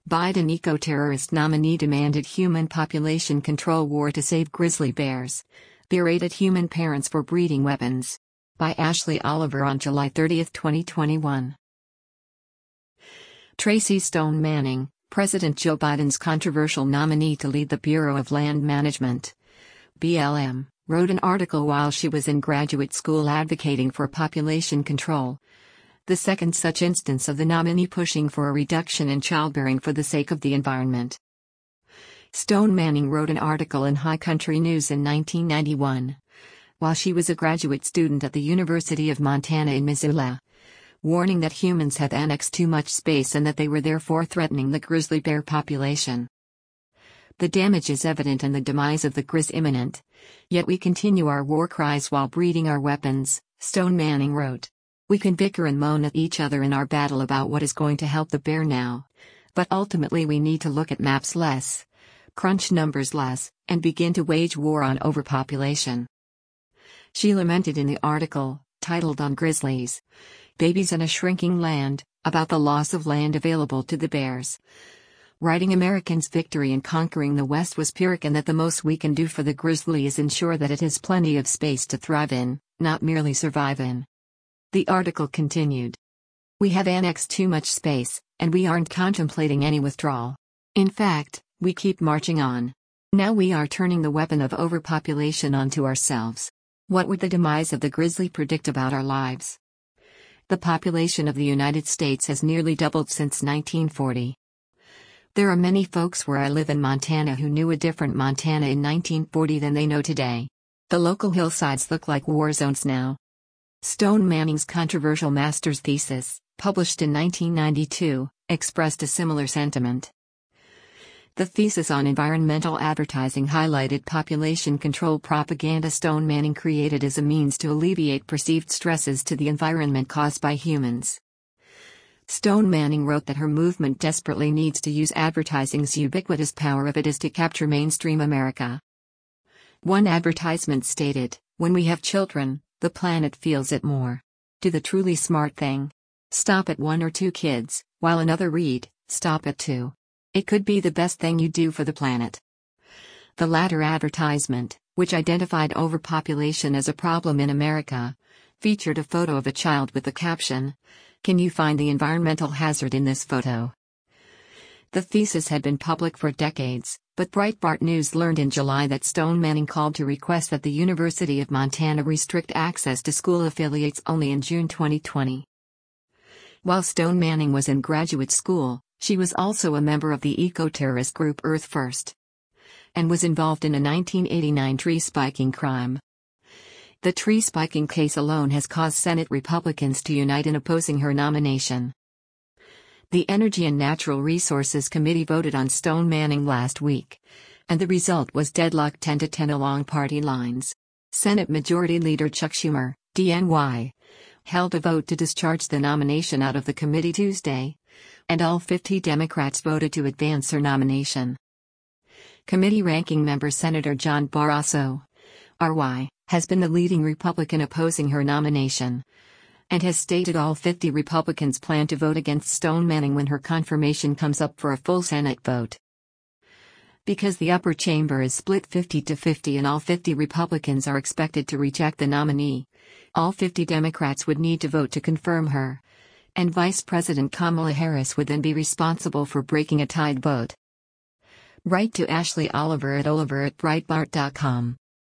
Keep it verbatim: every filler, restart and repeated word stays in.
Biden eco-terrorist nominee demanded human population control war to save grizzly bears. Berated human parents for breeding weapons. By Ashley Oliver on July thirtieth, twenty twenty-one. Tracy Stone Manning, President Joe Biden's controversial nominee to lead the Bureau of Land Management, B L M, wrote an article while she was in graduate school advocating for population control. The second such instance of the nominee pushing for a reduction in childbearing for the sake of the environment. Stone Manning wrote an article in High Country News in nineteen ninety-one, while she was a graduate student at the University of Montana in Missoula, warning that humans have annexed too much space and that they were therefore threatening the grizzly bear population. The damage is evident and the demise of the grizz imminent, yet we continue our war cries while breeding our weapons, Stone Manning wrote. We can bicker and moan at each other in our battle about what is going to help the bear now, but ultimately we need to look at maps less, crunch numbers less, and begin to wage war on overpopulation. She lamented in the article, titled On Grizzlies, Babies in a Shrinking Land, about the loss of land available to the bears. Writing Americans' victory in conquering the West was Pyrrhic, and that the most we can do for the grizzly is ensure that it has plenty of space to thrive in, not merely survive in. The article continued. We have annexed too much space, and we aren't contemplating any withdrawal. In fact, we keep marching on. Now we are turning the weapon of overpopulation onto ourselves. What would the demise of the grizzly predict about our lives? The population of the United States has nearly doubled since nineteen forty. There are many folks where I live in Montana who knew a different Montana in nineteen forty than they know today. The local hillsides look like war zones now. Stone Manning's controversial master's thesis, published in nineteen ninety-two, expressed a similar sentiment. The thesis on environmental advertising highlighted population control propaganda Stone Manning created as a means to alleviate perceived stresses to the environment caused by humans. Stone Manning wrote that her movement desperately needs to use advertising's ubiquitous power if it is to capture mainstream America. One advertisement stated, "When we have children, the planet feels it more. Do the truly smart thing. Stop at one or two kids," while another read, "Stop at two. It could be the best thing you do for the planet." The latter advertisement, which identified overpopulation as a problem in America, featured a photo of a child with the caption, "Can you find the environmental hazard in this photo?" The thesis had been public for decades, but Breitbart News learned in July that Stone Manning called to request that the University of Montana restrict access to school affiliates only in June twenty twenty. While Stone Manning was in graduate school, she was also a member of the eco-terrorist group Earth First, and was involved in a nineteen eighty-nine tree spiking crime. The tree spiking case alone has caused Senate Republicans to unite in opposing her nomination. The Energy and Natural Resources Committee voted on Stone Manning last week, and the result was deadlock ten to ten along party lines. Senate Majority Leader Chuck Schumer, D N Y, held a vote to discharge the nomination out of the committee Tuesday, and all fifty Democrats voted to advance her nomination. Committee Ranking Member Senator John Barrasso, R Y, has been the leading Republican opposing her nomination, and has stated all fifty Republicans plan to vote against Stone Manning when her confirmation comes up for a full Senate vote. Because the upper chamber is split fifty to fifty and all fifty Republicans are expected to reject the nominee, all fifty Democrats would need to vote to confirm her, and Vice President Kamala Harris would then be responsible for breaking a tied vote. Write to Ashley Oliver at oliver at breitbart dot com.